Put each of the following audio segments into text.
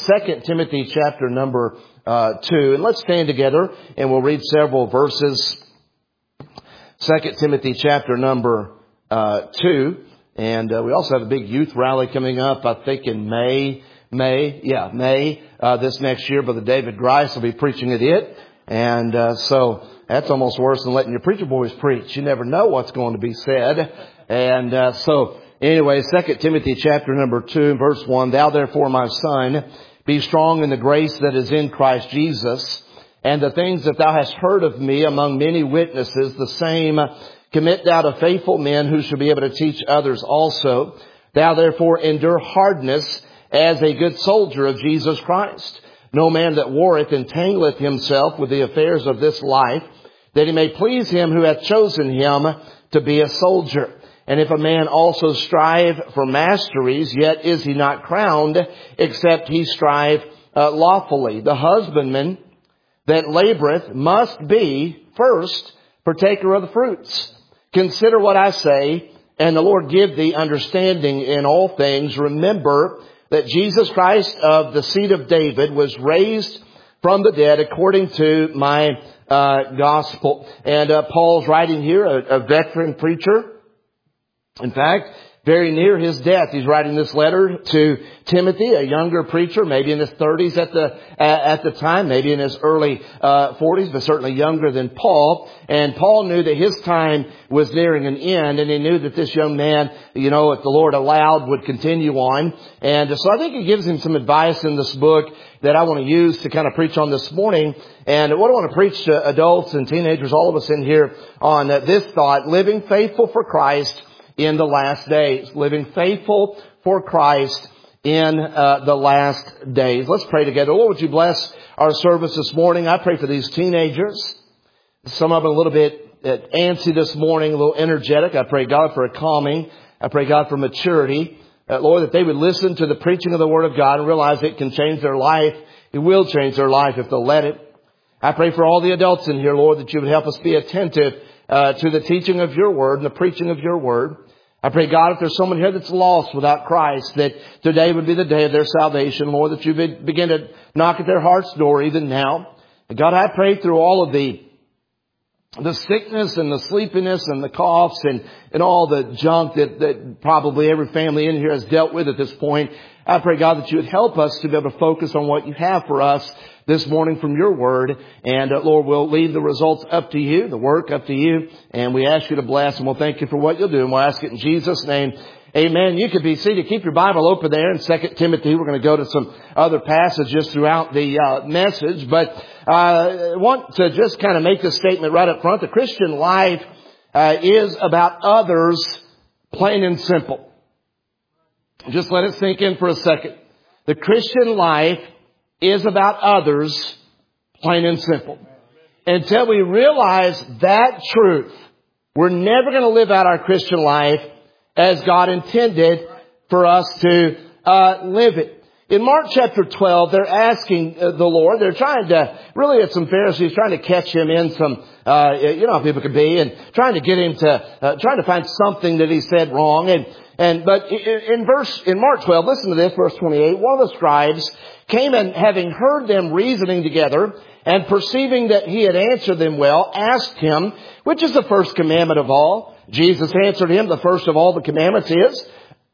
2 Timothy chapter number 2. And let's stand together and we'll read several verses. 2 Timothy chapter number 2. And we also have a big youth rally coming up, I think in May, this next year. Brother David Grice will be preaching at it. And so that's almost worse than letting your preacher boys preach. You never know what's going to be said. And so anyway, 2 Timothy chapter number 2, verse 1. Thou therefore, my son, be strong in the grace that is in Christ Jesus. And the things that thou hast heard of me among many witnesses, the same commit thou to faithful men who shall be able to teach others also. Thou therefore endure hardness as a good soldier of Jesus Christ. No man that warreth entangleth himself with the affairs of this life, that he may please him who hath chosen him to be a soldier. And if a man also strive for masteries, yet is he not crowned, except he strive lawfully. The husbandman that laboreth must be first partaker of the fruits. Consider what I say, and the Lord give thee understanding in all things. Remember that Jesus Christ of the seed of David was raised from the dead according to my gospel. And Paul's writing here, a veteran preacher. In fact, very near his death, he's writing this letter to Timothy, a younger preacher, maybe in his 30s at the time, maybe in his early 40s, but certainly younger than Paul. And Paul knew that his time was nearing an end, and he knew that this young man, if the Lord allowed, would continue on. And so I think he gives him some advice in this book that I want to use to kind of preach on this morning. And what I want to preach to adults and teenagers, all of us in here, on this thought: living faithful for Christ in the last days. Living faithful for Christ in the last days. Let's pray together. Lord, would you bless our service this morning? I pray for these teenagers. Some of them a little bit antsy this morning, a little energetic. I pray, God, for a calming. I pray, God, for maturity. Lord, that they would listen to the preaching of the Word of God and realize it can change their life. It will change their life if they'll let it. I pray for all the adults in here, Lord, that you would help us be attentive to the teaching of your Word and the preaching of your Word. I pray, God, if there's someone here that's lost without Christ, that today would be the day of their salvation, Lord, that you would begin to knock at their heart's door even now. And God, I pray through all of the sickness and the sleepiness and the coughs and all the junk that probably every family in here has dealt with at this point. I pray, God, that you would help us to be able to focus on what you have for us this morning from your word. And Lord, we'll leave the results up to you, the work up to you. And we ask you to bless, and we'll thank you for what you'll do. And we'll ask it in Jesus' name. Amen. You could be seated. Keep your Bible open there in 2 Timothy. We're going to go to some other passages throughout the message. But I want to just kind of make this statement right up front. The Christian life is about others, plain and simple. Just let it sink in for a second. The Christian life is about others, plain and simple. Until we realize that truth, we're never going to live out our Christian life as God intended for us to live it. In Mark chapter 12, they're asking the Lord, they're trying to, really it's some Pharisees trying to catch him in some, you know how people can be, and trying to get him to, trying to find something that he said wrong. But in Mark 12, listen to this, verse 28, one of the scribes came, and having heard them reasoning together, and perceiving that he had answered them well, asked him, which is the first commandment of all? Jesus answered him, the first of all the commandments is,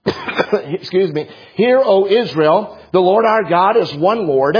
excuse me, Hear, O Israel, the Lord our God is one Lord,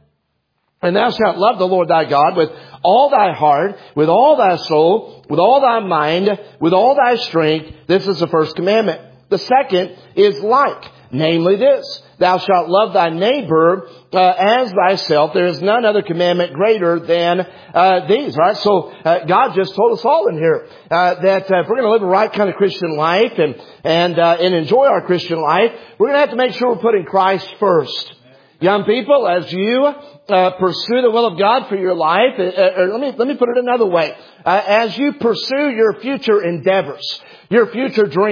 and thou shalt love the Lord thy God with all thy heart, with all thy soul, with all thy mind, with all thy strength. This is the first commandment. The second is like, namely this: thou shalt love thy neighbor as thyself. There is none other commandment greater than these. Right? So God just told us all in here that if we're going to live a right kind of Christian life and enjoy our Christian life, we're going to have to make sure we're putting Christ first. Young people, as you pursue the will of God for your life, let me put it another way. As you pursue your future endeavors, your future dreams,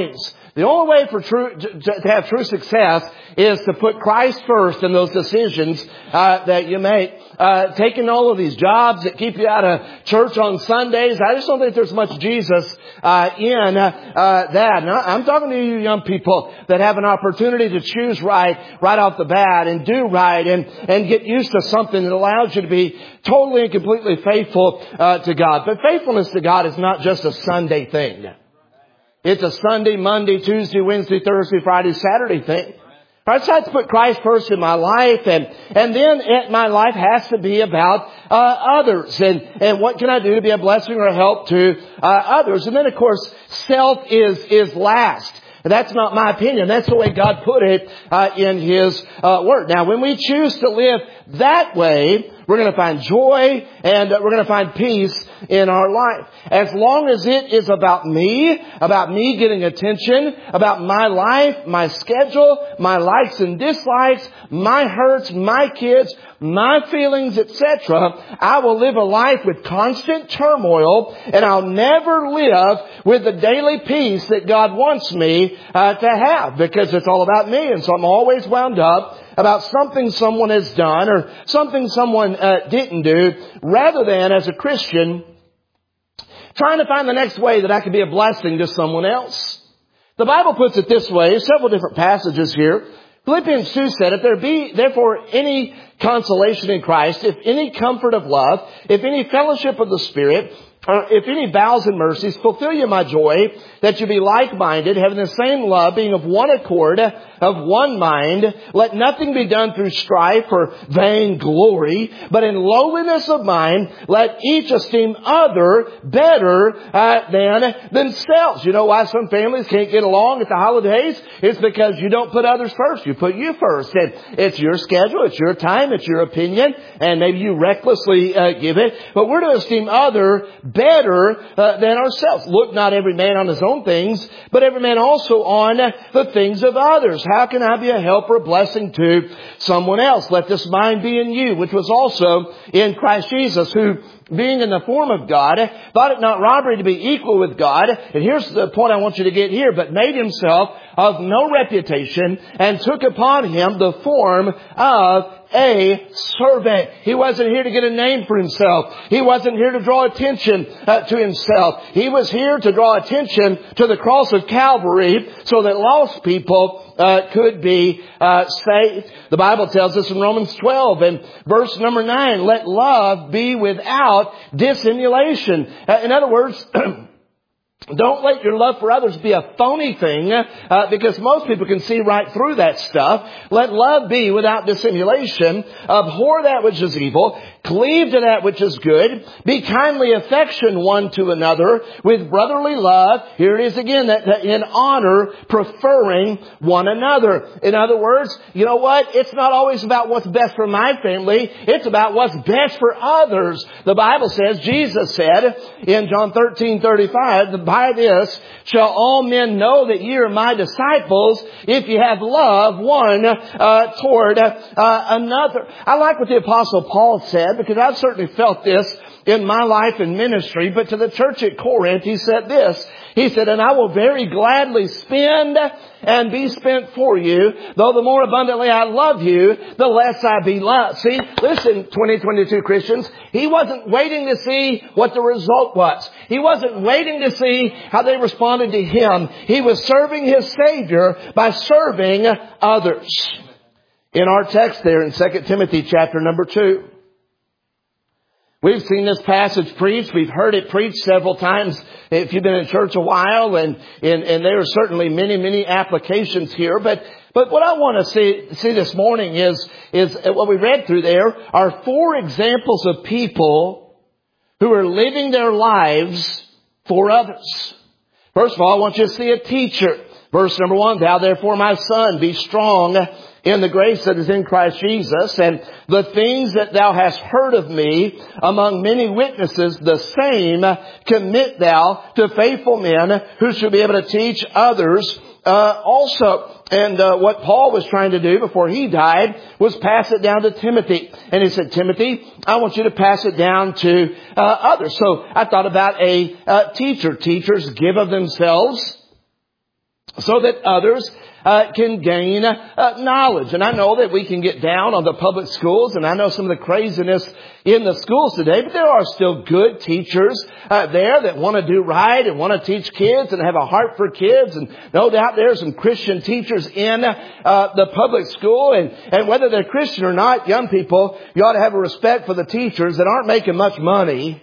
The only way for to have true success is to put Christ first in those decisions that you make. Taking all of these jobs that keep you out of church on Sundays, I just don't think there's much Jesus in that. Now, I'm talking to you young people that have an opportunity to choose right off the bat and do right and get used to something that allows you to be totally and completely faithful to God. But faithfulness to God is not just a Sunday thing. It's a Sunday, Monday, Tuesday, Wednesday, Thursday, Friday, Saturday thing. I decide to put Christ first in my life, and then my life has to be about others, and what can I do to be a blessing or a help to others. And then, of course, self is last. That's not my opinion. That's the way God put it in His Word. Now, when we choose to live that way, we're going to find joy and we're going to find peace in our life. As long as it is about me getting attention, about my life, my schedule, my likes and dislikes, my hurts, my kids, my feelings, etc., I will live a life with constant turmoil, and I'll never live with the daily peace that God wants me to have, because it's all about me. And so I'm always wound up about something someone has done or something someone didn't do, rather than, as a Christian, trying to find the next way that I can be a blessing to someone else. The Bible puts it this way, several different passages here. Philippians 2 said, if there be therefore any consolation in Christ, if any comfort of love, if any fellowship of the Spirit, if any vows and mercies, fulfill you my joy, that you be like-minded, having the same love, being of one accord, of one mind. Let nothing be done through strife or vain glory, but in lowliness of mind, let each esteem other better than themselves. You know why some families can't get along at the holidays? It's because you don't put others first. You put you first. And it's your schedule, it's your time, it's your opinion, and maybe you recklessly give it. But we're to esteem other better than ourselves. Look not every man on his own things, but every man also on the things of others. How can I be a help or a blessing to someone else? Let this mind be in you, which was also in Christ Jesus, who, being in the form of God, thought it not robbery to be equal with God. And here's the point I want you to get here. But made himself of no reputation, and took upon him the form of a servant. He wasn't here to get a name for himself. He wasn't here to draw attention to himself. He was here to draw attention to the cross of Calvary so that lost people could be saved. The Bible tells us in Romans 12 and verse number 9, let love be without dissimulation. In other words, don't let your love for others be a phony thing, because most people can see right through that stuff. Let love be without dissimulation. Abhor that which is evil. Cleave to that which is good. Be kindly affection one to another with brotherly love. Here it is again, that in honor, preferring one another. In other words, you know what? It's not always about what's best for my family. It's about what's best for others. The Bible says, Jesus said in John 13:35, by this shall all men know that ye are my disciples, if you have love one toward another. I like what the Apostle Paul said, because I've certainly felt this in my life and ministry. But to the church at Corinth, he said this. He said, and I will very gladly spend and be spent for you, though the more abundantly I love you, the less I be loved. See, listen, 2022 Christians, he wasn't waiting to see what the result was. He wasn't waiting to see how they responded to him. He was serving his Savior by serving others. In our text there in 2 Timothy chapter number 2, we've seen this passage preached. We've heard it preached several times if you've been in church a while, and there are certainly many applications here. But what I want to see this morning is what we read through there are 4 examples of people who are living their lives for others. First of all, I want you to see a teacher. Verse number 1, thou therefore, my son, be strong in the grace that is in Christ Jesus, and the things that thou hast heard of me among many witnesses, the same commit thou to faithful men who shall be able to teach others also. And what Paul was trying to do before he died was pass it down to Timothy. And he said, Timothy, I want you to pass it down to others. So I thought about a teacher. Teachers give of themselves so that others can gain knowledge. And I know that we can get down on the public schools, and I know some of the craziness in the schools today, but there are still good teachers there that want to do right and want to teach kids and have a heart for kids. And no doubt there are some Christian teachers in the public school. And whether they're Christian or not, young people, you ought to have a respect for the teachers that aren't making much money.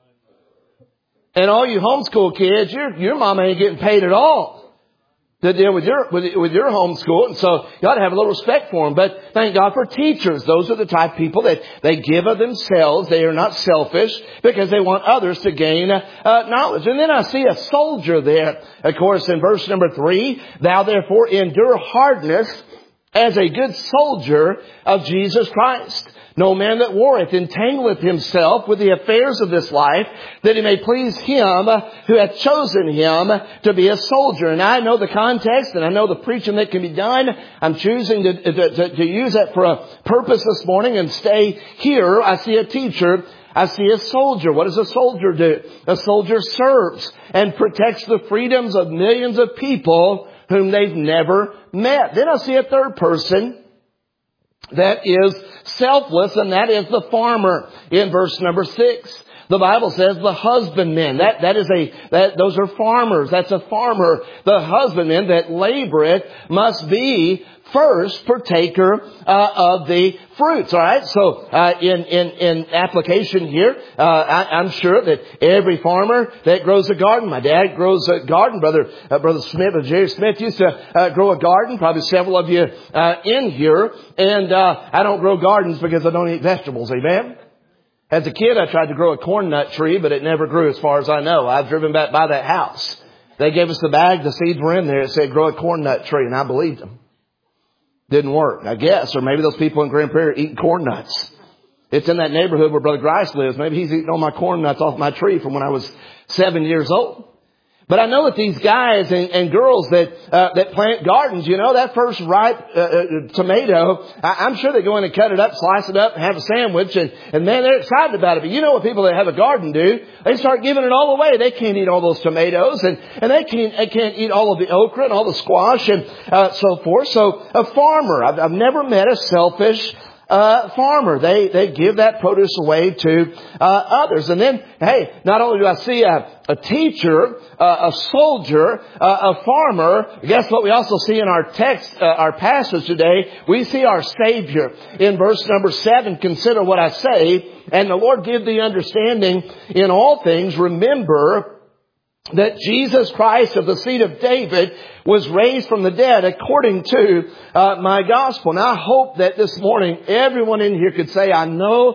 And all you homeschool kids, your mama ain't getting paid at all to deal with your homeschool. And so you ought to have a little respect for them. But thank God for teachers. Those are the type of people that they give of themselves. They are not selfish because they want others to gain knowledge. And then I see a soldier there. Of course, in verse number 3, thou therefore endure hardness as a good soldier of Jesus Christ. No man that warreth entangleth himself with the affairs of this life, that he may please him who hath chosen him to be a soldier. And I know the context, and I know the preaching that can be done. I'm choosing to use that for a purpose this morning and stay here. I see a teacher. I see a soldier. What does a soldier do? A soldier serves and protects the freedoms of millions of people whom they've never met. Then I see a third person that is selfless, and that is the farmer in verse number 6. The Bible says the husbandman. Those are farmers. That's a farmer. The husbandman that laboreth must be first partaker of the fruits. All right. So in application here, I'm sure that every farmer that grows a garden. My dad grows a garden. Brother Smith, Jerry Smith used to grow a garden. Probably several of you in here. And I don't grow gardens because I don't eat vegetables. Amen. As a kid, I tried to grow a corn nut tree, but it never grew as far as I know. I've driven back by that house. They gave us the bag. The seeds were in there. It said, grow a corn nut tree. And I believed them. Didn't work, I guess. Or maybe those people in Grand Prairie are eating corn nuts. It's in that neighborhood where Brother Grice lives. Maybe he's eating all my corn nuts off my tree from when I was 7 years old. But I know that these guys and girls that plant gardens, that first ripe tomato, I'm sure they go in and cut it up, slice it up, and have a sandwich, and man, they're excited about it. But you know what people that have a garden do? They start giving it all away. They can't eat all those tomatoes, and they can't eat all of the okra and all the squash and so forth. So a farmer, I've never met a selfish farmer. They give that produce away to others. And then, hey, not only do I see a teacher, a soldier, a farmer, guess what we also see in our text, our passage today? We see our Savior. In verse number 7, consider what I say, and the Lord give thee understanding in all things. Remember that Jesus Christ of the seed of David was raised from the dead according to my gospel. Now I hope that this morning everyone in here could say, I know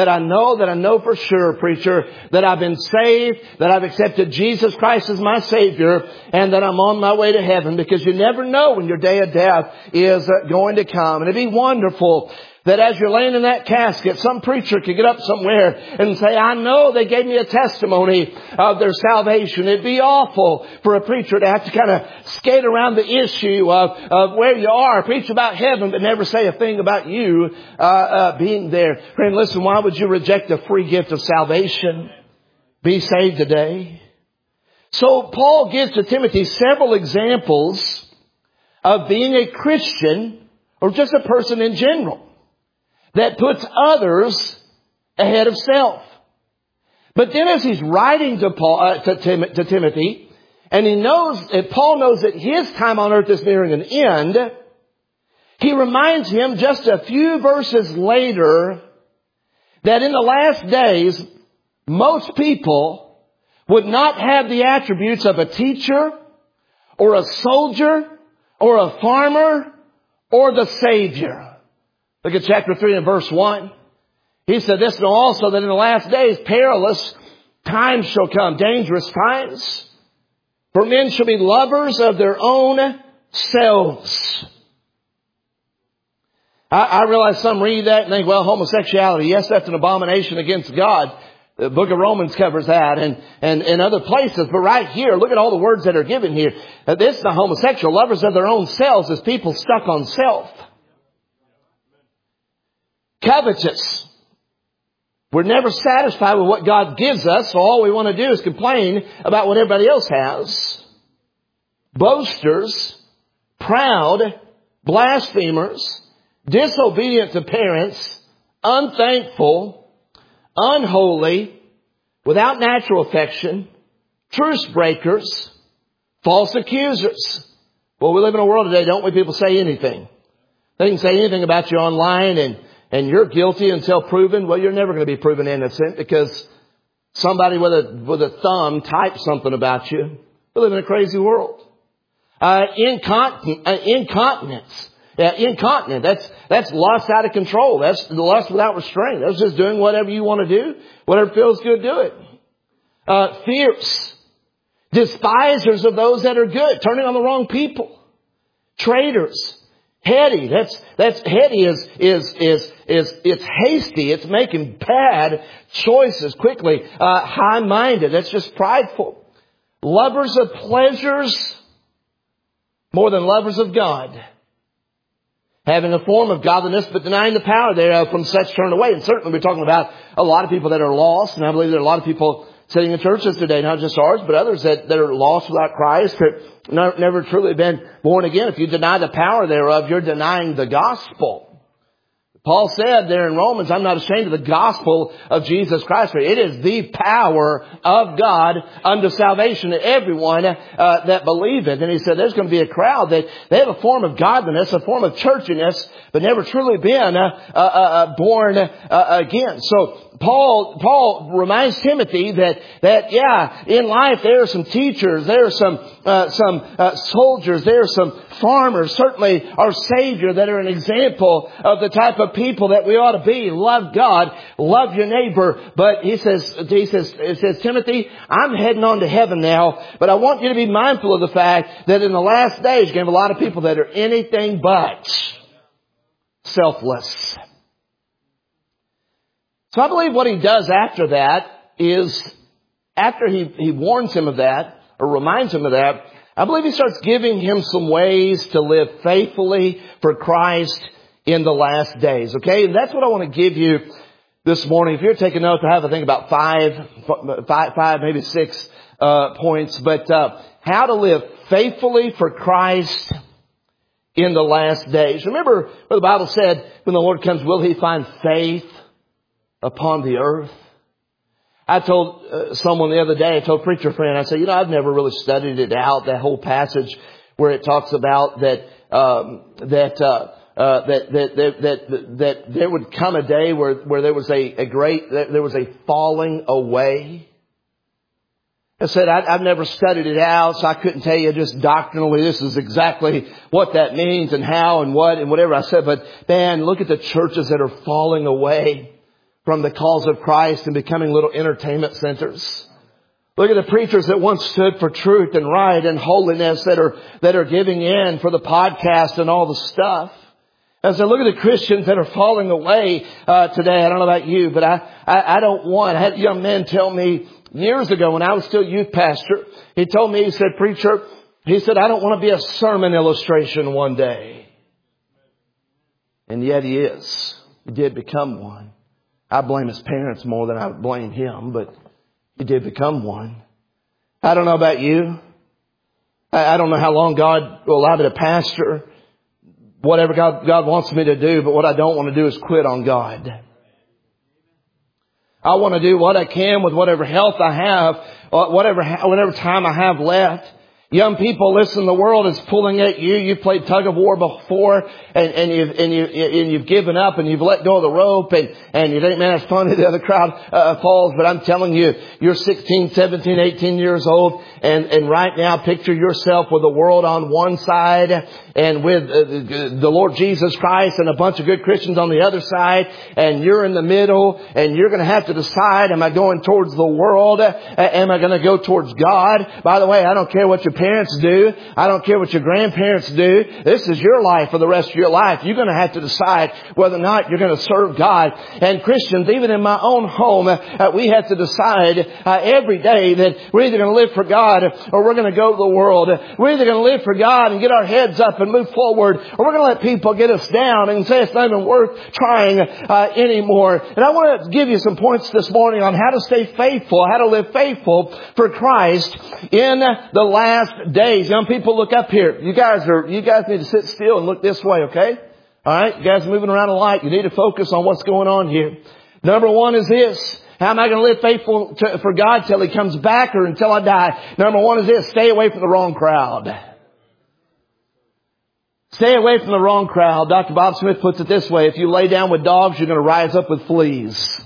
for sure, preacher, that I've been saved, that I've accepted Jesus Christ as my Savior, and that I'm on my way to heaven, because you never know when your day of death is going to come. And it'd be wonderful that as you're laying in that casket, some preacher could get up somewhere and say, I know they gave me a testimony of their salvation. It'd be awful for a preacher to have to kind of skate around the issue of where you are, preach about heaven, but never say a thing about you being there. Friend, listen, why would you reject the free gift of salvation? Be saved today. So Paul gives to Timothy several examples of being a Christian, or just a person in general, that puts others ahead of self. But then as he's writing to Timothy, and Paul knows that his time on earth is nearing an end, he reminds him just a few verses later that in the last days, most people would not have the attributes of a teacher or a soldier or a farmer or the Savior. Look at chapter 3 and verse 1. He said, this know also that in the last days perilous times shall come, dangerous times. For men shall be lovers of their own selves. I realize some read that and think, well, homosexuality, yes, that's an abomination against God. The book of Romans covers that and other places. But right here, look at all the words that are given here. This is the homosexual. Lovers of their own selves is people stuck on self. Covetous. We're never satisfied with what God gives us, so all we want to do is complain about what everybody else has. boasters, proud, blasphemers, disobedient to parents, unthankful, unholy, without natural affection, truce breakers, false accusers. Well, we live in a world today, don't we? People say anything. They can say anything about you online and you're guilty until proven. Well, you're never going to be proven innocent because somebody with a thumb typed something about you. We live in a crazy world. Incontinence. Yeah, incontinent. That's lust out of control. That's lust without restraint. That's just doing whatever you want to do. Whatever feels good, do it. Fierce. Despisers of those that are good. Turning on the wrong people. Traitors. Heady. That's heady it's hasty. It's making bad choices quickly. High-minded. That's just prideful. Lovers of pleasures more than lovers of God. Having a form of godliness, but denying the power thereof, from such turn away. And certainly we're talking about a lot of people that are lost. And I believe there are a lot of people sitting in churches today, not just ours, but others that are lost without Christ, that never truly been born again. If you deny the power thereof, you're denying the gospel. Paul said there in Romans, I'm not ashamed of the gospel of Jesus Christ. For it is the power of God unto salvation to everyone that believeth. And he said there's going to be a crowd that they have a form of godliness, a form of churchiness, but never truly been born again. So Paul reminds Timothy that in life there are some teachers, there are some soldiers, there are some farmers, certainly our Savior, that are an example of the type of people that we ought to be. Love God, love your neighbor. But it says, Timothy, I'm heading on to heaven now, but I want you to be mindful of the fact that in the last days, you're going to have a lot of people that are anything but selfless. So I believe what he does after that is, after he warns him of that, or reminds him of that, I believe he starts giving him some ways to live faithfully for Christ in the last days. Okay? And that's what I want to give you this morning. If you're taking notes, I have, I think, about five, maybe 6 points. But how to live faithfully for Christ in the last days. Remember what the Bible said, when the Lord comes, will he find faith upon the earth? I told someone the other day, I told a preacher friend, I said, I've never really studied it out, that whole passage where it talks about that there would come a day where there was a falling away. I said, I've never studied it out, so I couldn't tell you just doctrinally this is exactly what that means and how and what and whatever. I said, but man, look at the churches that are falling away from the cause of Christ and becoming little entertainment centers. Look at the preachers that once stood for truth and right and holiness that are giving in for the podcast and all the stuff. I said, look at the Christians that are falling away today. I don't know about you, but I don't want. I had a young man tell me years ago when I was still youth pastor. He told me, he said, preacher, he said, I don't want to be a sermon illustration one day. And yet he is. He did become one. I blame his parents more than I would blame him, but he did become one. I don't know about you. I don't know how long God will allow me to pastor, whatever God wants me to do, but what I don't want to do is quit on God. I want to do what I can with whatever health I have, whatever time I have left. Young people, listen, the world is pulling at you. You played tug of war before and you've given up and you've let go of the rope and you think, man, it's funny the other crowd falls. But I'm telling you, you're 16, 17, 18 years old and right now picture yourself with the world on one side and with the Lord Jesus Christ and a bunch of good Christians on the other side, and you're in the middle and you're going to have to decide, am I going towards the world? Am I going to go towards God? By the way, I don't care what your parents do. I don't care what your grandparents do. This is your life for the rest of your life. You're going to have to decide whether or not you're going to serve God. And Christians, even in my own home, we have to decide every day that we're either going to live for God or we're going to go to the world. We're either going to live for God and get our heads up and move forward, or we're going to let people get us down and say it's not even worth trying anymore. And I want to give you some points this morning on how to stay faithful, how to live faithful for Christ in the last last days, young people, look up here. You guys need to sit still and look this way, okay? All right? You guys are moving around a lot. You need to focus on what's going on here. Number one is this. How am I going to live faithful for God till He comes back or until I die? Number one is this. Stay away from the wrong crowd. Stay away from the wrong crowd. Dr. Bob Smith puts it this way. If you lay down with dogs, you're going to rise up with fleas.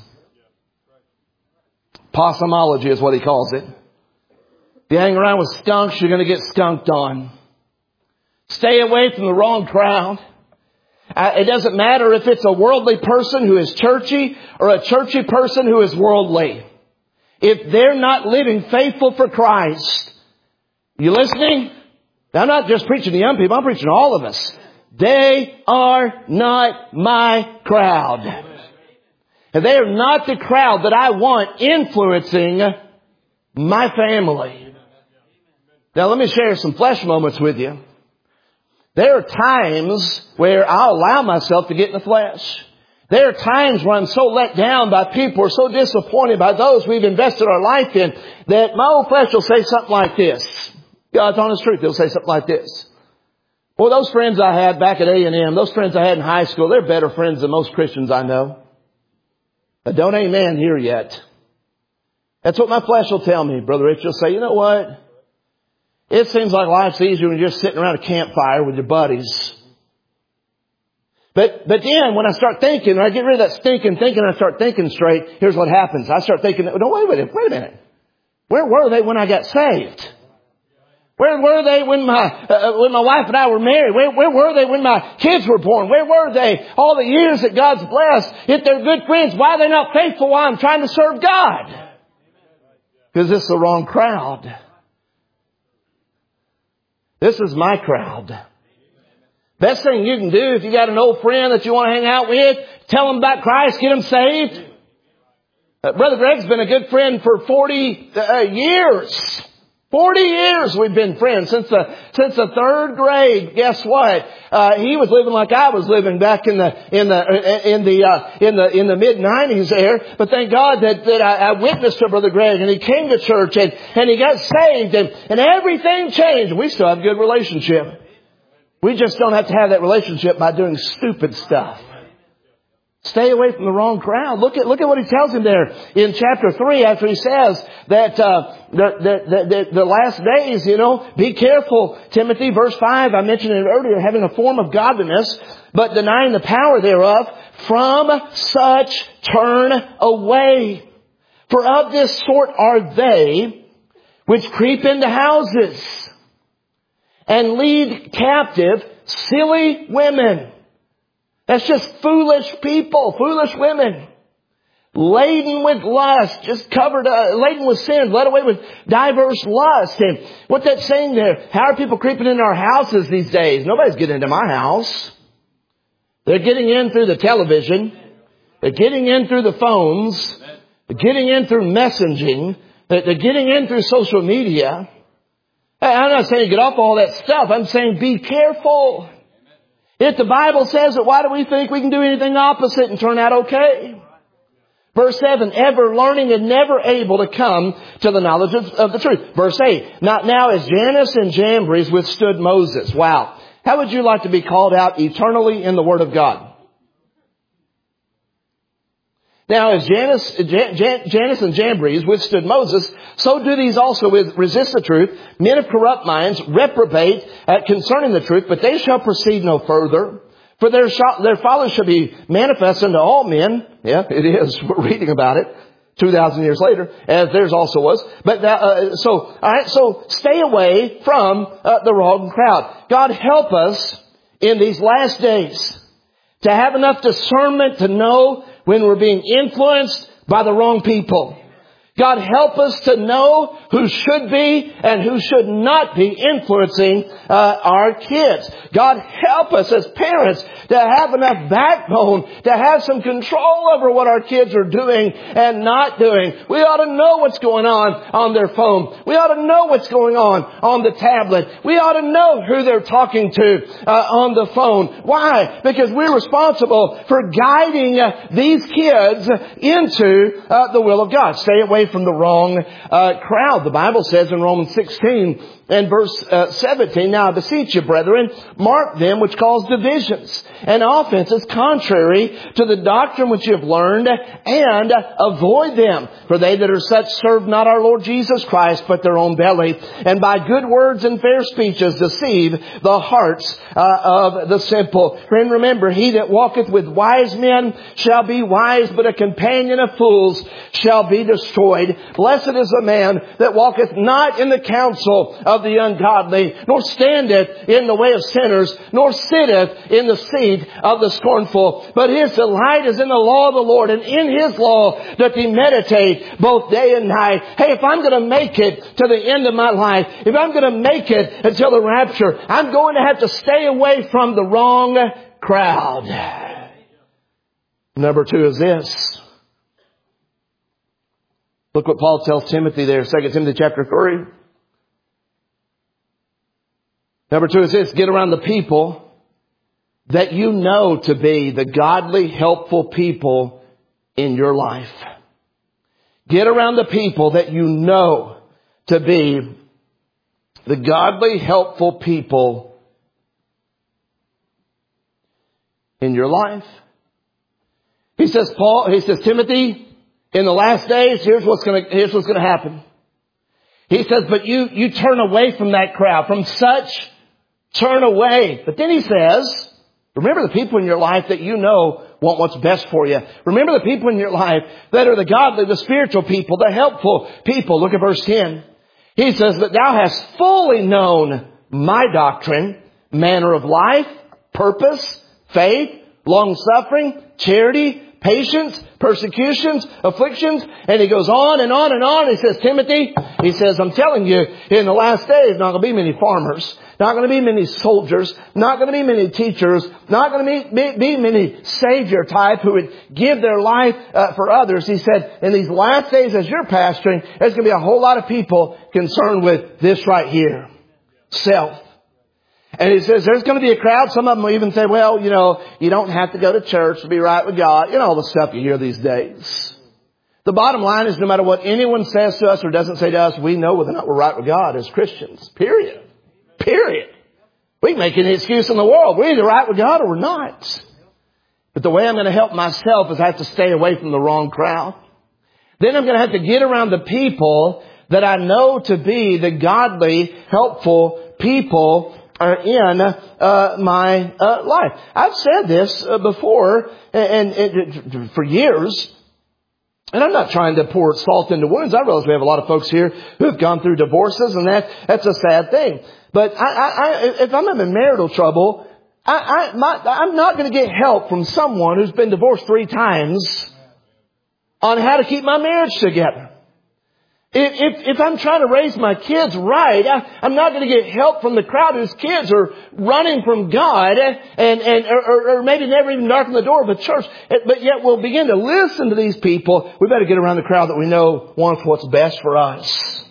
Possumology is what he calls it. If you hang around with skunks, you're going to get skunked on. Stay away from the wrong crowd. It doesn't matter if it's a worldly person who is churchy or a churchy person who is worldly. If they're not living faithful for Christ, you listening? Now, I'm not just preaching to young people. I'm preaching to all of us. They are not my crowd. And they are not the crowd that I want influencing my family. Now, let me share some flesh moments with you. There are times where I'll allow myself to get in the flesh. There are times where I'm so let down by people or so disappointed by those we've invested our life in that my old flesh will say something like this. God's honest truth. They'll say something like this. Well, those friends I had back at A&M, those friends I had in high school, they're better friends than most Christians I know. But don't amen here yet. That's what my flesh will tell me, Brother Rich. You'll say, you know what? It seems like life's easier when you're just sitting around a campfire with your buddies. But then when I start thinking, when I get rid of that stinking thinking and I start thinking straight, here's what happens. I start thinking, no, wait a minute. Where were they when I got saved? Where were they when my wife and I were married? Where were they when my kids were born? Where were they all the years that God's blessed? If they're good friends, why are they not faithful while I'm trying to serve God? Because it's the wrong crowd. This is my crowd. Best thing you can do if you got an old friend that you want to hang out with, tell them about Christ, get them saved. Brother Greg's been a good friend for 40 years. 40 years we've been friends since the third grade. Guess what? He was living like I was living back in the mid-90s there. But thank God that I witnessed to Brother Greg and he came to church and he got saved and everything changed. We still have a good relationship. We just don't have to have that relationship by doing stupid stuff. Stay away from the wrong crowd. Look at what he tells him there in chapter 3 after he says that the last days, be careful, Timothy. Verse 5, I mentioned it earlier, having a form of godliness, but denying the power thereof. From such turn away. For of this sort are they which creep into houses and lead captive silly women. That's just foolish people, foolish women, laden with lust, just covered, laden with sin, led away with diverse lust. And what that's saying there, how are people creeping into our houses these days? Nobody's getting into my house. They're getting in through the television. They're getting in through the phones. They're getting in through messaging. They're getting in through social media. I'm not saying get off all that stuff. I'm saying be careful. If the Bible says it, why do we think we can do anything opposite and turn out okay? Verse 7, ever learning and never able to come to the knowledge of the truth. Verse 8, not now as Jannes and Jambres withstood Moses. Wow. How would you like to be called out eternally in the Word of God? Now, as Jannes and Jambres withstood Moses, so do these also resist the truth. Men of corrupt minds reprobate concerning the truth, but they shall proceed no further. For their folly shall be manifest unto all men. Yeah, it is. We're reading about it 2,000 years later, as theirs also was. But so stay away from the wrong crowd. God help us in these last days to have enough discernment to know when we're being influenced by the wrong people. God help us to know who should be and who should not be influencing our kids. God help us as parents to have enough backbone to have some control over what our kids are doing and not doing. We ought to know what's going on their phone. We ought to know what's going on the tablet. We ought to know who they're talking to on the phone. Why? Because we're responsible for guiding these kids into the will of God. Stay away from the wrong crowd. The Bible says in Romans 16, And verse 17, now I beseech you, brethren, mark them which cause divisions and offenses contrary to the doctrine which you have learned, and avoid them. For they that are such serve not our Lord Jesus Christ, but their own belly, and by good words and fair speeches deceive the hearts of the simple. Friend, remember, he that walketh with wise men shall be wise, but a companion of fools shall be destroyed. Blessed is the man that walketh not in the counsel of the ungodly, nor standeth in the way of sinners, nor sitteth in the seat of the scornful. But his delight is in the law of the Lord, and in his law doth he meditate both day and night. Hey, if I'm going to make it to the end of my life, if I'm going to make it until the rapture, I'm going to have to stay away from the wrong crowd. Number 2 is this. Look what Paul tells Timothy there, 2 Timothy chapter 3. Number 2 is this. Get around the people that you know to be the godly, helpful people in your life. Get around the people that you know to be the godly, helpful people in your life. He says, Timothy, in the last days, here's what's going to happen. He says, but you turn away from that crowd, from such turn away. But then he says, remember the people in your life that you know want what's best for you. Remember the people in your life that are the godly, the spiritual people, the helpful people. Look at verse 10. He says, but thou hast fully known my doctrine, manner of life, purpose, faith, long-suffering, charity, patience, persecutions, afflictions. And he goes on and on and on. He says, Timothy, he says, I'm telling you, in the last days, not going to be many farmers, not going to be many soldiers, not going to be many teachers, not going to be many savior type who would give their life for others. He said, in these last days as you're pastoring, there's going to be a whole lot of people concerned with this right here. Self. And he says there's going to be a crowd. Some of them will even say, well, you don't have to go to church to be right with God. All the stuff you hear these days. The bottom line is no matter what anyone says to us or doesn't say to us, we know whether or not we're right with God as Christians. Period. We can make any excuse in the world. We're either right with God or we're not. But the way I'm going to help myself is I have to stay away from the wrong crowd. Then I'm going to have to get around the people that I know to be the godly, helpful people are in my life. I've said this before and for years. And I'm not trying to pour salt into wounds. I realize we have a lot of folks here who've gone through divorces, and that's a sad thing. But if I'm in marital trouble, I'm not going to get help from someone who's been divorced 3 times on how to keep my marriage together. If I'm trying to raise my kids right, I'm not going to get help from the crowd whose kids are running from God or maybe never even darken the door of a church. But yet we'll begin to listen to these people. We better get around the crowd that we know wants what's best for us.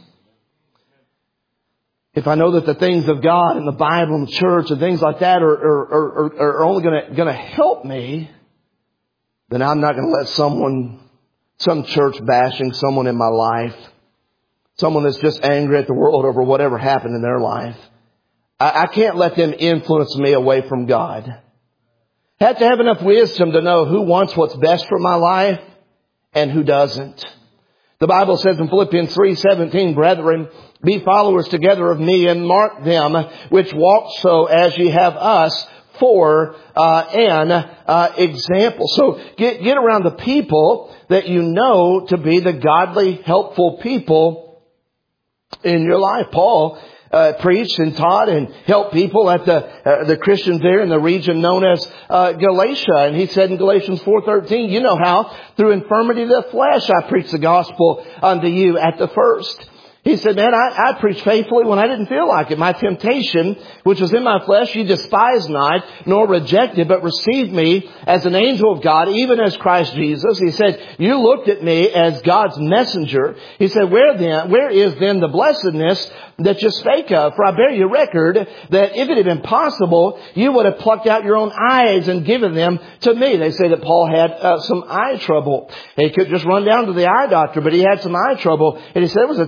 If I know that the things of God and the Bible and the church and things like that are only going to help me, then I'm not going to let some church bashing someone in my life, someone that's just angry at the world over whatever happened in their life, I can't let them influence me away from God. I have to have enough wisdom to know who wants what's best for my life and who doesn't. The Bible says in Philippians 3:17, brethren, be followers together of me, and mark them which walk so as ye have us for an example. So get around the people that you know to be the godly, helpful people in your life. Paul preached and taught and helped people at the Christians there in the region known as Galatia. And he said in Galatians 4:13, you know how through infirmity of the flesh I preached the gospel unto you at the first. He said, man, I preached faithfully when I didn't feel like it. My temptation, which was in my flesh, you despised not, nor rejected, but received me as an angel of God, even as Christ Jesus. He said, you looked at me as God's messenger. He said, where is then the blessedness that you spake of? For I bear you record that if it had been possible, you would have plucked out your own eyes and given them to me. They say that Paul had some eye trouble. He could just run down to the eye doctor, but he had some eye trouble. And he said, there was a time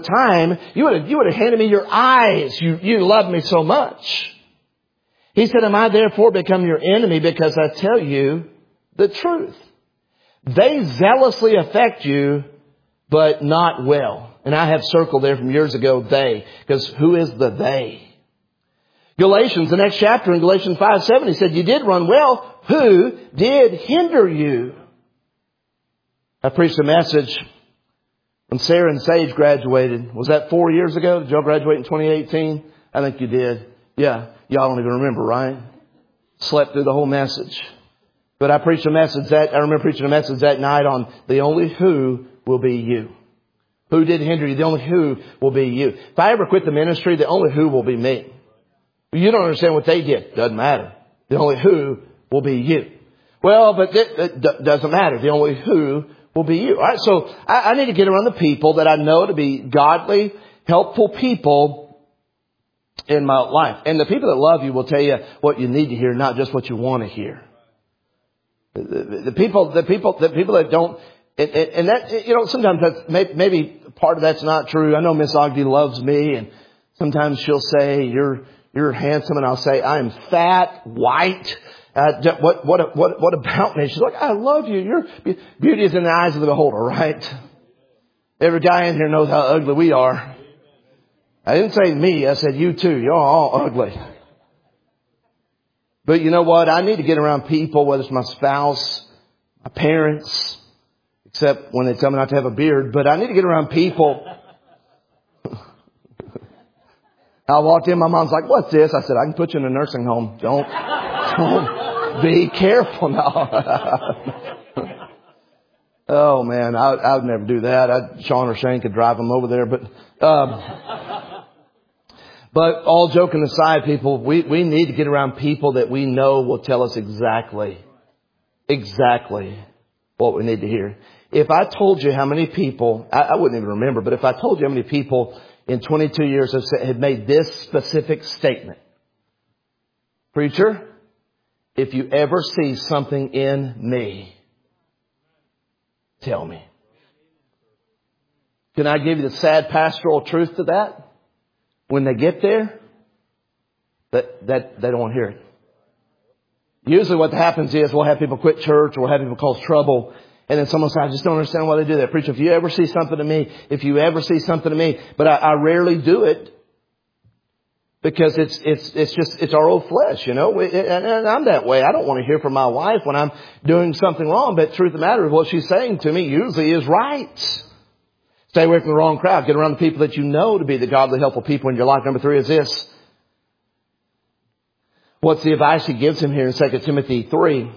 him, you would have handed me your eyes. You love me so much. He said, am I therefore become your enemy because I tell you the truth? They zealously affect you, but not well. And I have circled there from years ago, they. Because who is the they? Galatians, the next chapter in Galatians 5:7, he said, you did run well. Who did hinder you? I preached a message when Sarah and Sage graduated. Was that 4 years ago? Did y'all graduate in 2018? I think you did. Yeah. Y'all don't even remember, right? Slept through the whole message. But I remember preaching a message that night on the only who will be you. Who did hinder you? The only who will be you. If I ever quit the ministry, the only who will be me. You don't understand what they did. Doesn't matter. The only who will be you. Well, but it doesn't matter. The only who will be you. All right, so I need to get around the people that I know to be godly, helpful people in my life. And the people that love you will tell you what you need to hear, not just what you want to hear. The people that don't, and that, sometimes that's maybe part of that's not true. I know Miss Ogden loves me, and sometimes she'll say, you're handsome, and I'll say, I am fat, white. What about me? She's like, I love you. Beauty is in the eyes of the beholder, right? Every guy in here knows how ugly we are. I didn't say me. I said you too. You're all ugly. But you know what? I need to get around people, whether it's my spouse, my parents, except when they tell me not to have a beard. But I need to get around people. I walked in, my mom's like, what's this? I said, I can put you in a nursing home. Don't be careful now. Oh man, I would never do that. Sean or Shane could drive them over there. But all joking aside, people, we need to get around people that we know will tell us exactly what we need to hear. If I told you how many people, I wouldn't even remember, but if I told you how many people in 22 years have made this specific statement. Preacher, if you ever see something in me, tell me. Can I give you the sad pastoral truth to that? When they get there, that they don't want to hear it. Usually what happens is we'll have people quit church or we'll have people cause trouble. And then someone says, I just don't understand why they do that. Preacher, if you ever see something to me, but I rarely do it because it's our old flesh, and I'm that way. I don't want to hear from my wife when I'm doing something wrong, but truth of the matter is what she's saying to me usually is right. Stay away from the wrong crowd. Get around the people that you know to be the godly, helpful people in your life. Number 3 is this. What's the advice he gives him here in 2 Timothy 3?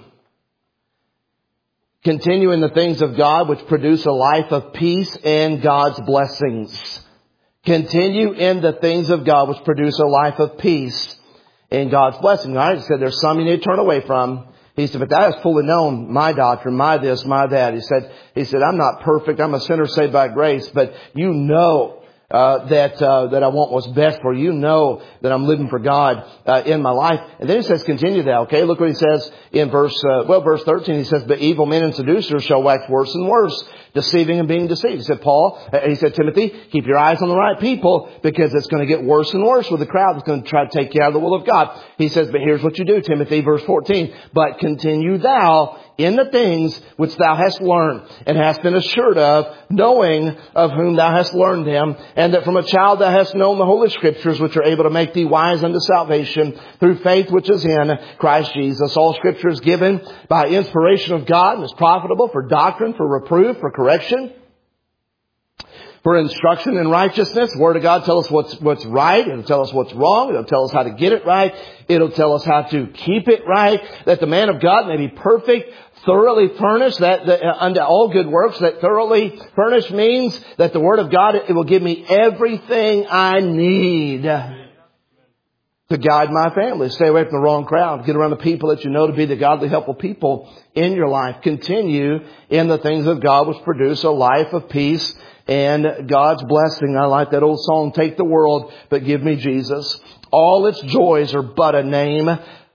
Continue in the things of God which produce a life of peace and God's blessings. Continue in the things of God which produce a life of peace and God's blessings. All right, he said there's some you need to turn away from. He said, but that has fully known my doctrine, my this, my that. He said, I'm not perfect. I'm a sinner saved by grace, but you know that I want what's best for you. You know that I'm living for God in my life. And then he says, continue that. Okay, look what he says in verse 13. He says, but evil men and seducers shall wax worse and worse, deceiving and being deceived. He said, Timothy, keep your eyes on the right people because it's going to get worse and worse with the crowd that's going to try to take you out of the will of God. He says, but here's what you do, Timothy, verse 14. But continue thou in the things which thou hast learned and hast been assured of, knowing of whom thou hast learned them, and that from a child thou hast known the Holy Scriptures, which are able to make thee wise unto salvation through faith which is in Christ Jesus. All Scripture is given by inspiration of God and is profitable for doctrine, for reproof, for correction, for instruction in righteousness. The Word of God tells us what's right. It'll tell us what's wrong. It'll tell us how to get it right. It'll tell us how to keep it right. That the man of God may be perfect, thoroughly furnished, that unto all good works. That thoroughly furnished means that the Word of God, it will give me everything I need to guide my family. Stay away from the wrong crowd. Get around the people that you know to be the godly, helpful people in your life. Continue in the things of God which produce a life of peace and God's blessing. I like that old song, take the world, but give me Jesus. All its joys are but a name,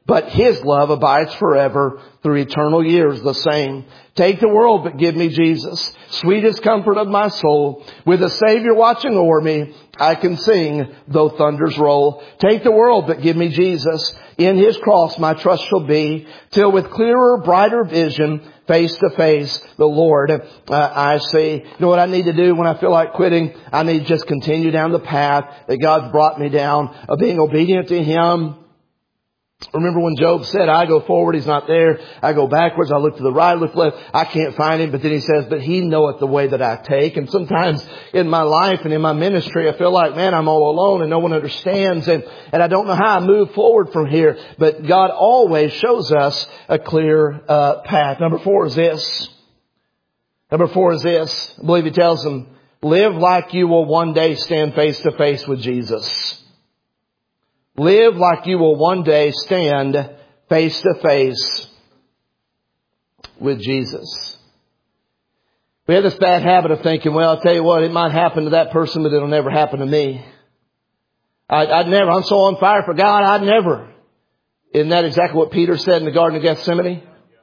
but His love abides forever through eternal years the same. Take the world, but give me Jesus, sweetest comfort of my soul. With a Savior watching o'er me, I can sing though thunders roll. Take the world, but give me Jesus. In His cross my trust shall be, till with clearer, brighter vision, face to face, the Lord I see. You know what I need to do when I feel like quitting? I need to just continue down the path that God's brought me down of being obedient to Him. Remember when Job said, I go forward, He's not there. I go backwards, I look to the right, I look left, I can't find Him. But then he says, but He knoweth the way that I take. And sometimes in my life and in my ministry, I feel like, man, I'm all alone and no one understands. And I don't know how I move forward from here. But God always shows us a clear path. Number 4 is this. I believe He tells them, live like you will one day stand face to face with Jesus. Live like you will one day stand face to face with Jesus. We have this bad habit of thinking, well, I'll tell you what, it might happen to that person, but it'll never happen to me. I'd never, I'm so on fire for God, I'd never. Isn't that exactly what Peter said in the Garden of Gethsemane?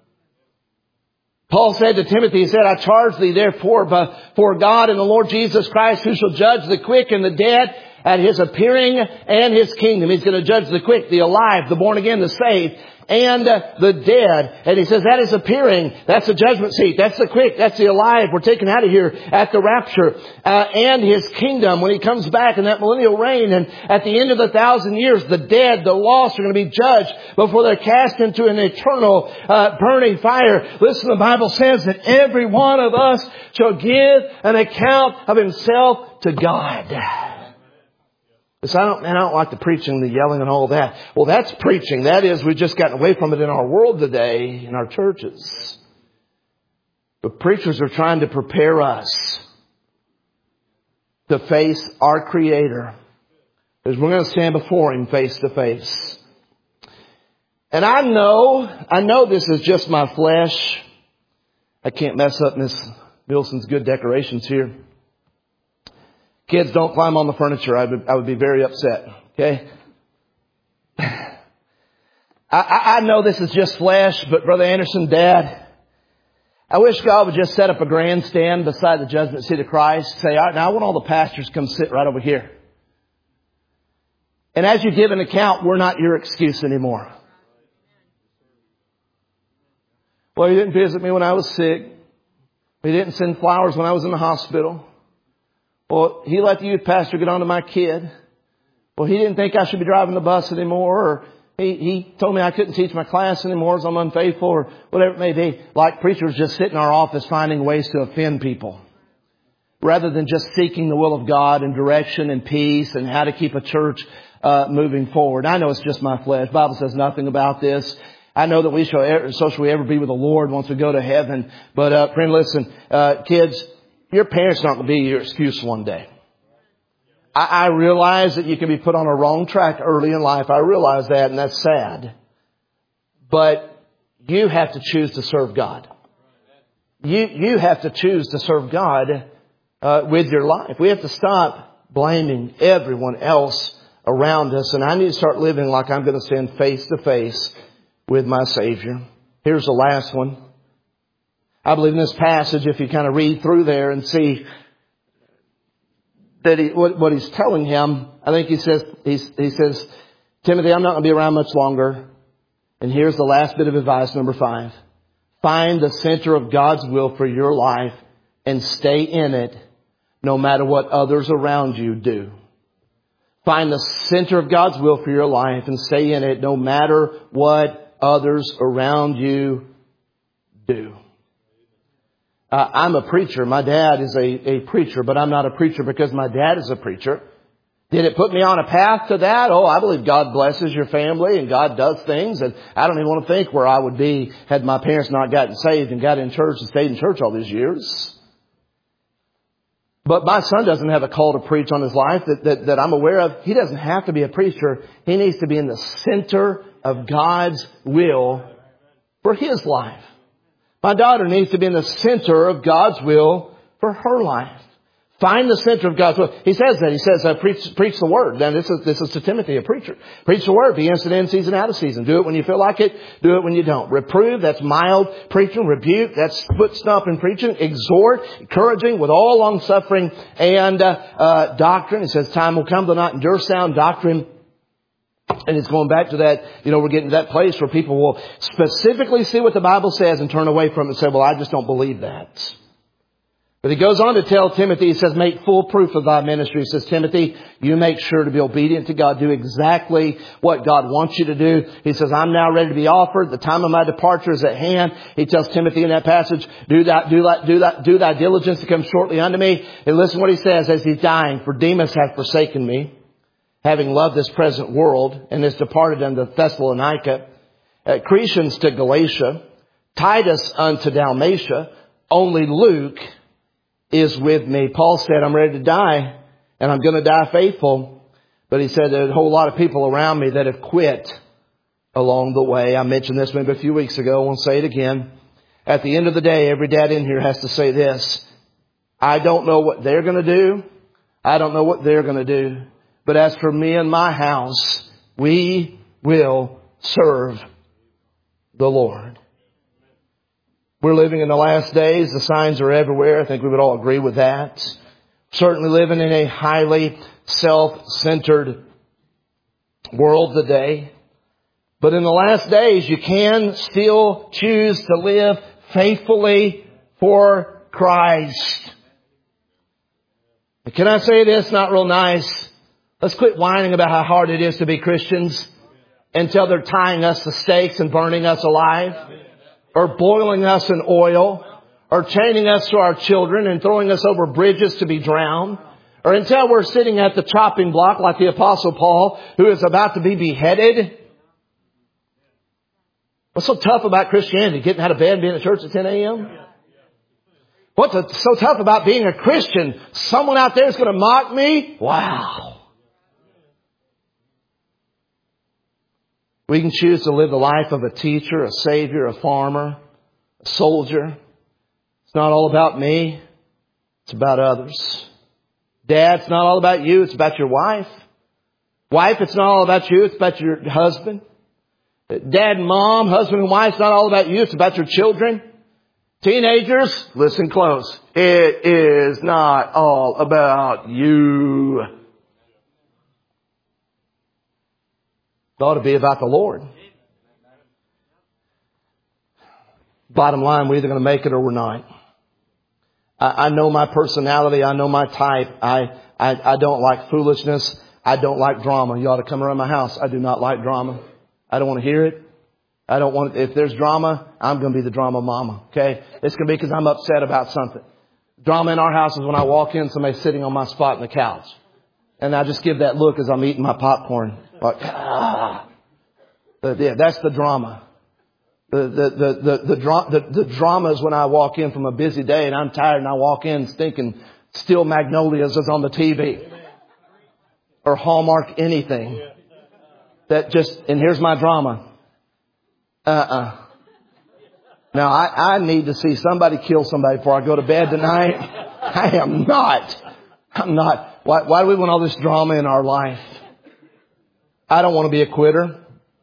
Paul said to Timothy, he said, I charge thee therefore before God and the Lord Jesus Christ, who shall judge the quick and the dead at His appearing and His kingdom. He's going to judge the quick, the alive, the born again, the saved, and the dead. And he says that is appearing. That's the judgment seat. That's the quick. That's the alive. We're taken out of here at the rapture. And His kingdom when He comes back in that millennial reign. And at the end of the 1,000 years, the dead, the lost are going to be judged before they're cast into an eternal burning fire. Listen, the Bible says that every one of us shall give an account of himself to God. So I don't like the preaching, the yelling and all that. Well, that's preaching. That is, we've just gotten away from it in our world today, in our churches. But preachers are trying to prepare us to face our Creator, because we're going to stand before Him face to face. And I know this is just my flesh. I can't mess up Miss Wilson's good decorations here. Kids, don't climb on the furniture. I would be very upset. Okay? I know this is just flesh, but Brother Anderson, Dad, I wish God would just set up a grandstand beside the judgment seat of Christ. Say, all right, now I want all the pastors to come sit right over here. And as you give an account, we're not your excuse anymore. Well, He didn't visit me when I was sick. He didn't send flowers when I was in the hospital. Well, He let the youth pastor get on to my kid. Well, He didn't think I should be driving the bus anymore. Or He told me I couldn't teach my class anymore as I'm unfaithful, or whatever it may be. Like preachers just sit in our office finding ways to offend people, rather than just seeking the will of God and direction and peace and how to keep a church moving forward. I know it's just my flesh. The Bible says nothing about this. I know that so shall we ever be with the Lord once we go to heaven. But friend, listen, kids, your parents are not going to be your excuse one day. I realize that you can be put on a wrong track early in life. I realize that, and that's sad. But you have to choose to serve God. You have to choose to serve God with your life. We have to stop blaming everyone else around us. And I need to start living like I'm going to stand face to face with my Savior. Here's the last one. I believe in this passage, if you kind of read through there and see that what He's telling him, I think he says, Timothy, I'm not going to be around much longer. And here's the last bit of advice, number 5. Find the center of God's will for your life and stay in it no matter what others around you do. Find the center of God's will for your life and stay in it no matter what others around you do. I'm a preacher. My dad is a preacher, but I'm not a preacher because my dad is a preacher. Did it put me on a path to that? Oh, I believe God blesses your family and God does things. And I don't even want to think where I would be had my parents not gotten saved and got in church and stayed in church all these years. But my son doesn't have a call to preach on his life that I'm aware of. He doesn't have to be a preacher. He needs to be in the center of God's will for his life. My daughter needs to be in the center of God's will for her life. Find the center of God's will. He says that. He says, preach the word. Now this is to Timothy, a preacher. Preach the word. Be instant in season, out of season. Do it when you feel like it. Do it when you don't. Reprove, that's mild preaching. Rebuke, that's foot stomping preaching. Exhort, encouraging with all long suffering and doctrine. He says, time will come to not endure sound doctrine. And it's going back to that, we're getting to that place where people will specifically see what the Bible says and turn away from it and say, well, I just don't believe that. But he goes on to tell Timothy, he says, make full proof of thy ministry. He says, Timothy, you make sure to be obedient to God. Do exactly what God wants you to do. He says, I'm now ready to be offered. The time of my departure is at hand. He tells Timothy in that passage, do thy diligence to come shortly unto me. And listen what he says as he's dying. For Demas hath forsaken me, having loved this present world, and is departed unto Thessalonica. Crescens to Galatia. Titus unto Dalmatia. Only Luke is with me. Paul said, I'm ready to die, and I'm going to die faithful. But he said there's a whole lot of people around me that have quit along the way. I mentioned this maybe a few weeks ago. I won't say it again. At the end of the day, every dad in here has to say this. I don't know what they're going to do. I don't know what they're going to do. But as for me and my house, we will serve the Lord. We're living in the last days. The signs are everywhere. I think we would all agree with that. Certainly living in a highly self-centered world today. But in the last days, you can still choose to live faithfully for Christ. Can I say this? Not real nice. Let's quit whining about how hard it is to be Christians until they're tying us to stakes and burning us alive, or boiling us in oil, or chaining us to our children and throwing us over bridges to be drowned, or until we're sitting at the chopping block like the Apostle Paul, who is about to be beheaded. What's so tough about Christianity? Getting out of bed and being at church at 10 a.m.? What's so tough about being a Christian? Someone out there is going to mock me? Wow. We can choose to live the life of a teacher, a savior, a farmer, a soldier. It's not all about me. It's about others. Dad, it's not all about you. It's about your wife. Wife, it's not all about you. It's about your husband. Dad and mom, husband and wife, it's not all about you. It's about your children. Teenagers, listen close. It is not all about you. It ought to be about the Lord. Bottom line, we're either going to make it or we're not. I know my personality. I know my type. I don't like foolishness. I don't like drama. You ought to come around my house. I do not like drama. I don't want to hear it. I don't want, if there's drama, I'm going to be the drama mama. Okay? It's going to be because I'm upset about something. Drama in our house is when I walk in, somebody's sitting on my spot on the couch. And I just give that look as I'm eating my popcorn. Like, yeah, that's the drama. The drama is when I walk in from a busy day and I'm tired and I walk in thinking Steel Magnolias is on the TV. Or Hallmark anything. That just, and here's my drama. Now I need to see somebody kill somebody before I go to bed tonight. I'm not. Why do we want all this drama in our life? I don't want to be a quitter.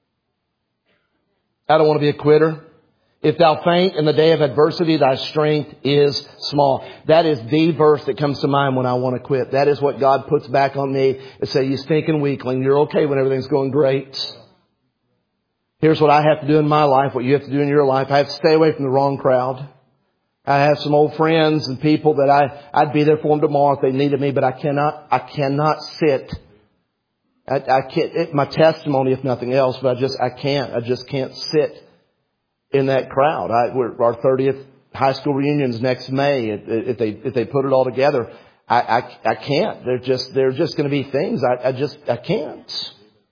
I don't want to be a quitter. If thou faint in the day of adversity, thy strength is small. That is the verse that comes to mind when I want to quit. That is what God puts back on me and say, you stinking weakling. You're okay when everything's going great. Here's what I have to do in my life, what you have to do in your life. I have to stay away from the wrong crowd. I have some old friends and people that I'd be there for them tomorrow if they needed me, but I cannot sit. I can't, my testimony if nothing else, but I just can't sit in that crowd. Our 30th high school reunions next May. If they put it all together, I can't. They're just going to be things. I can't.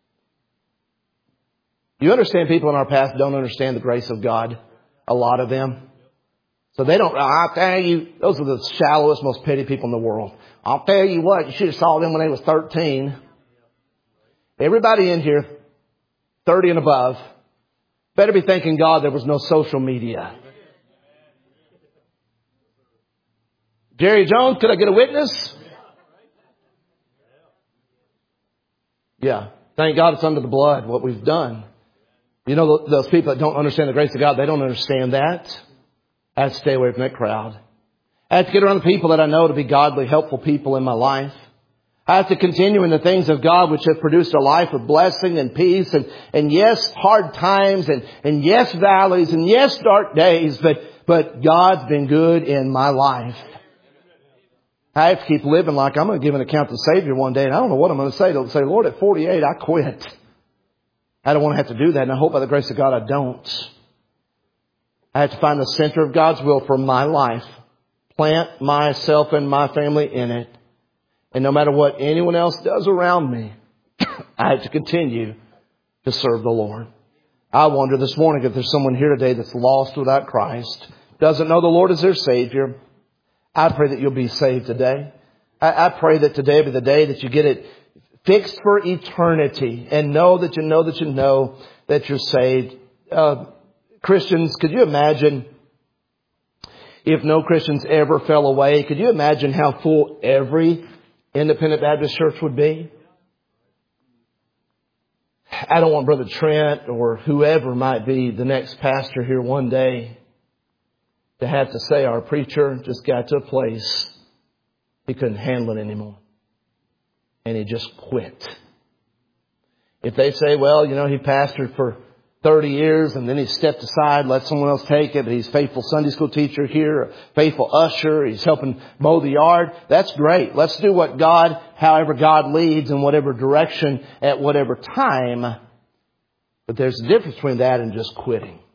You understand people in our past don't understand the grace of God. A lot of them. So they don't, I'll tell you, those are the shallowest, most petty people in the world. I'll tell you what, you should have saw them when they was 13. Everybody in here, 30 and above, better be thanking God there was no social media. Jerry Jones, could I get a witness? Thank God it's under the blood, what we've done. You know, those people that don't understand the grace of God, they don't understand that. I have to stay away from that crowd. I have to get around the people that I know to be godly, helpful people in my life. I have to continue in the things of God which have produced a life of blessing and peace and yes, hard times and yes, valleys and yes, dark days, but God's been good in my life. I have to keep living like I'm going to give an account to the Savior one day, and I don't know what I'm going to say. I'll say, Lord, at 48, I quit. I don't want to have to do that, and I hope by the grace of God I don't. I have to find the center of God's will for my life. Plant myself and my family in it. And no matter what anyone else does around me, I have to continue to serve the Lord. I wonder this morning if there's someone here today that's lost without Christ, doesn't know the Lord as their Savior. I pray that you'll be saved today. I pray that today be the day that you get it fixed for eternity and know that you know that you know that you're saved. Christians, could you imagine if no Christians ever fell away? Could you imagine how full every Independent Baptist church would be? I don't want Brother Trent or whoever might be the next pastor here one day to have to say our preacher just got to a place he couldn't handle it anymore. And he just quit. If they say, well, you know, he pastored for 30 years and then he stepped aside, let someone else take it, but he's a faithful Sunday school teacher here, a faithful usher, he's helping mow the yard. That's great. Let's do what God, however God leads in whatever direction at whatever time. But there's a difference between that and just quitting.